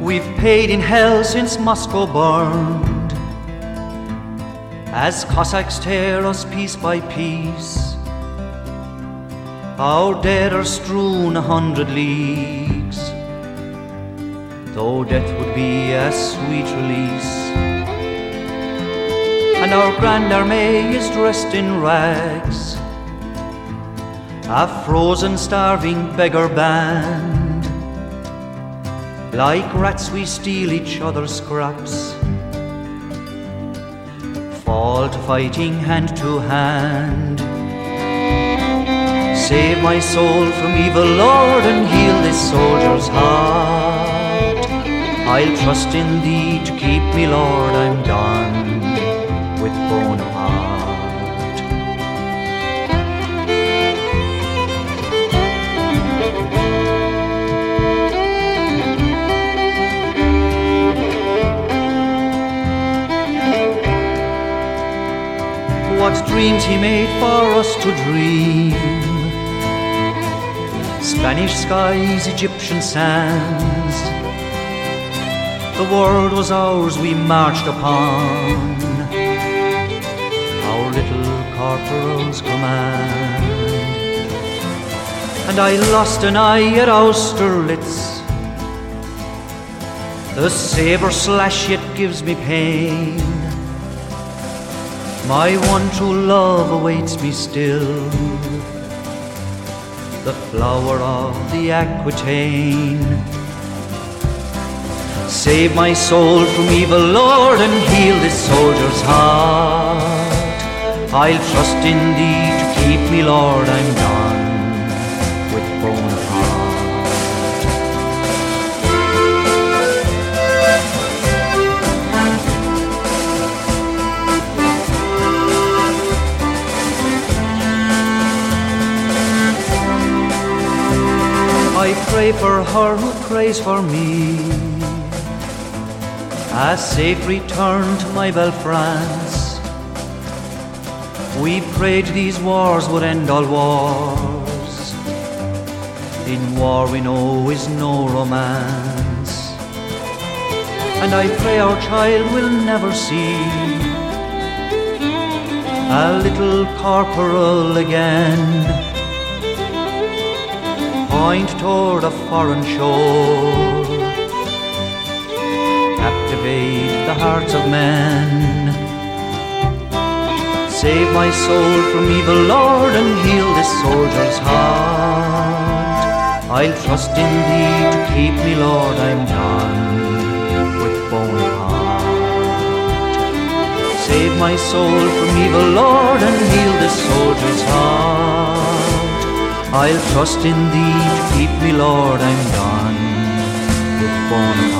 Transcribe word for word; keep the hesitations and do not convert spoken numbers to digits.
We've paid in hell since Moscow burned, as Cossacks tear us piece by piece. Our dead are strewn a hundred leagues, though death would be a sweet release. And our Grand Armée is dressed in rags, a frozen, starving beggar band. Like rats we steal each other's scraps, fall to fighting hand to hand. Save my soul from evil, Lord, and heal this soldier's heart. I'll trust in Thee to keep me, Lord, I'm done with Bonaparte. What dreams he made for us to dream, Spanish skies, Egyptian sands. The world was ours, we marched upon our little corporal's command. And I lost an eye at Austerlitz, the sabre slash yet gives me pain. My one true love awaits me still, the flower of the Aquitaine. Save my soul from evil, Lord, and heal this soldier's heart. I'll trust in Thee to keep me, Lord, I'm done with Bonaparte. I pray for her who prays for me, a safe return to my belle France. We prayed these wars would end all wars. In war we know is no romance, and I pray our child will never see a little corporal again. Point toward a foreign shore, captivate the hearts of men. Save my soul from evil, Lord, and heal this soldier's heart. I'll trust in Thee to keep me, Lord, I'm done with Bonaparte. Save my soul from evil, Lord, and heal this soldier's heart. I'll trust in Thee to keep me, Lord, I'm done with Bonaparte.